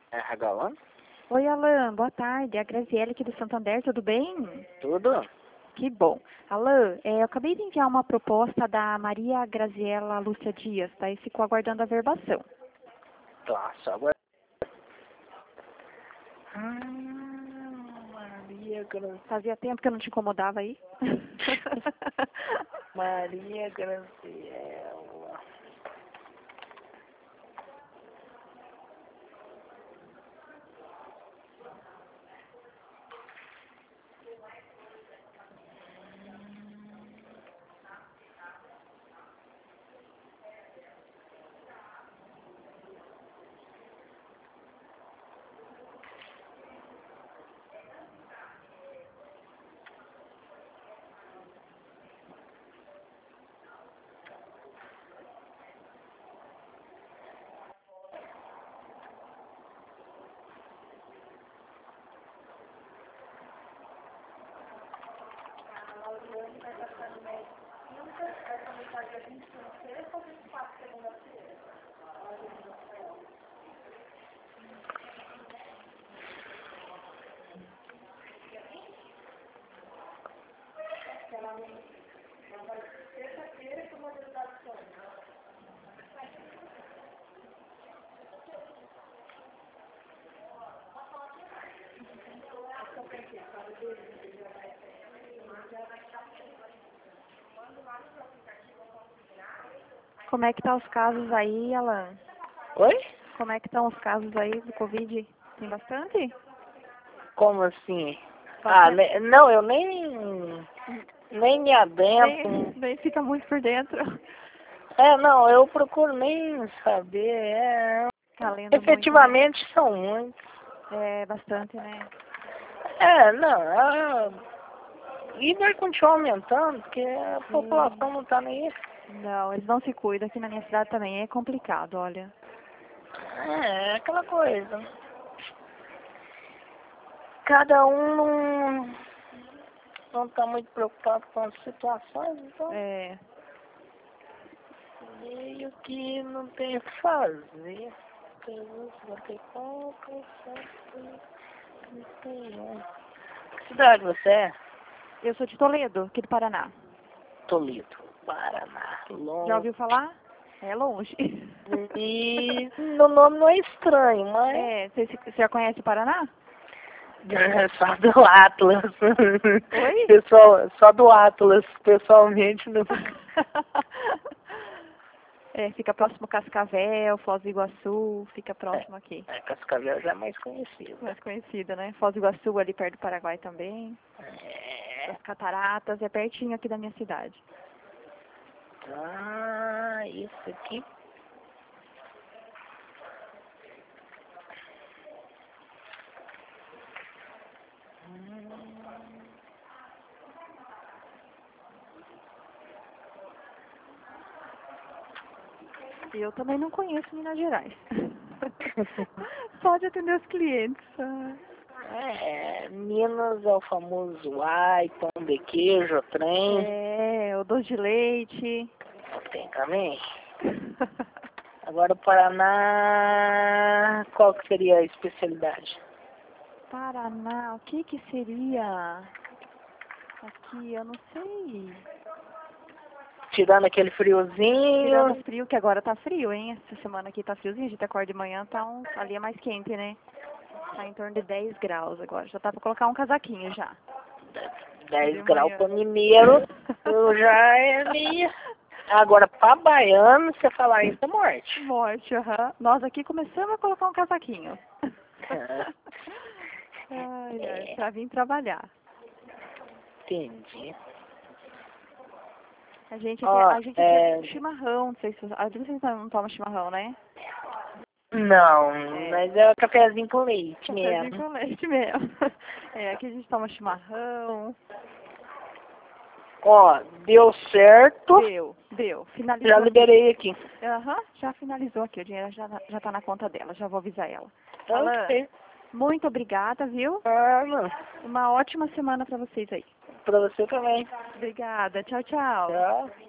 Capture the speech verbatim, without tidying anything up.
É Ragalã? Oi, Alan, boa tarde. É a Graziele aqui do Santander, tudo bem? Tudo? Que bom. Alan, é, eu acabei de enviar uma proposta da Maria Graziela Lúcia Dias, tá? E ficou aguardando a verbação. Tá, só agora. Ah, Maria Graziela. Fazia tempo que eu não te incomodava aí? Maria Graziela. Como é que tá os casos aí, Alan? Oi? Como é que estão os casos aí do Covid? Tem bastante? Como assim? Ah, Bastante. ne- não, eu nem. Nem me adentro. Nem, nem fica muito por dentro. É, não, eu procuro nem saber. É, Tá lendo muito, né? efetivamente são muitos. É, bastante, né? É, não, é, e vai continuar aumentando, porque a população Sim. não tá nem aí. Não, eles não se cuidam. Aqui na minha cidade também é complicado, olha. É, é aquela coisa. Cada um não, não tá muito preocupado com as situações, então É, meio que não tem o que fazer. cinquenta e quatro, trinta e um. Que cidade você é? eu sou de Toledo, aqui do Paraná. Toledo, Paraná, Já longe. ouviu falar? É longe. E no nome não é estranho, mas É, você, você já conhece o Paraná? é só do Atlas. Oi? Pessoal, só do Atlas, pessoalmente não. É, fica próximo Cascavel, Foz do Iguaçu, fica É, próximo aqui. é, Cascavel já é mais conhecido. Mais conhecida, né? Foz do Iguaçu, ali perto do Paraguai também. É. Das Cataratas, é pertinho aqui da minha cidade. Ah, isso aqui. E eu também não conheço Minas Gerais. Só de atender os clientes. Ah. É, Minas é o famoso ai, pão de queijo, trem. É, o doce de leite. Tem também. Agora o Paraná, qual que seria a especialidade? Paraná, o que que seria? Aqui, eu não sei. Tirando aquele Tirando friozinho. o frio, que agora tá frio, hein? Essa semana aqui tá friozinho, a gente acorda de manhã, tá um, ali é mais quente, né? Tá em torno de dez graus agora. Já tá pra colocar um casaquinho já. dez De graus manhã. para mineiro, eu já é meio. Agora, para baiano, você falar isso é morte. Morte, aham. Nós aqui começamos a colocar um casaquinho. Ai, ai, É, pra vir trabalhar. entendi. A gente aqui, Ó, a gente aqui é é, chimarrão, não sei se você, a gente não toma chimarrão, né? não, É, mas é o cafezinho com leite cafezinho mesmo. com leite mesmo. É, aqui a gente toma chimarrão. Ó, deu certo, Deu, deu. já Finalizou aqui. liberei aqui. Aham, já finalizou aqui. O dinheiro já, já tá na conta dela. Já vou avisar ela. Então, Alan, ok. muito obrigada, viu? Ah, não. Uma ótima semana pra vocês aí. Pra você também. Obrigada. Tchau, tchau. Tchau.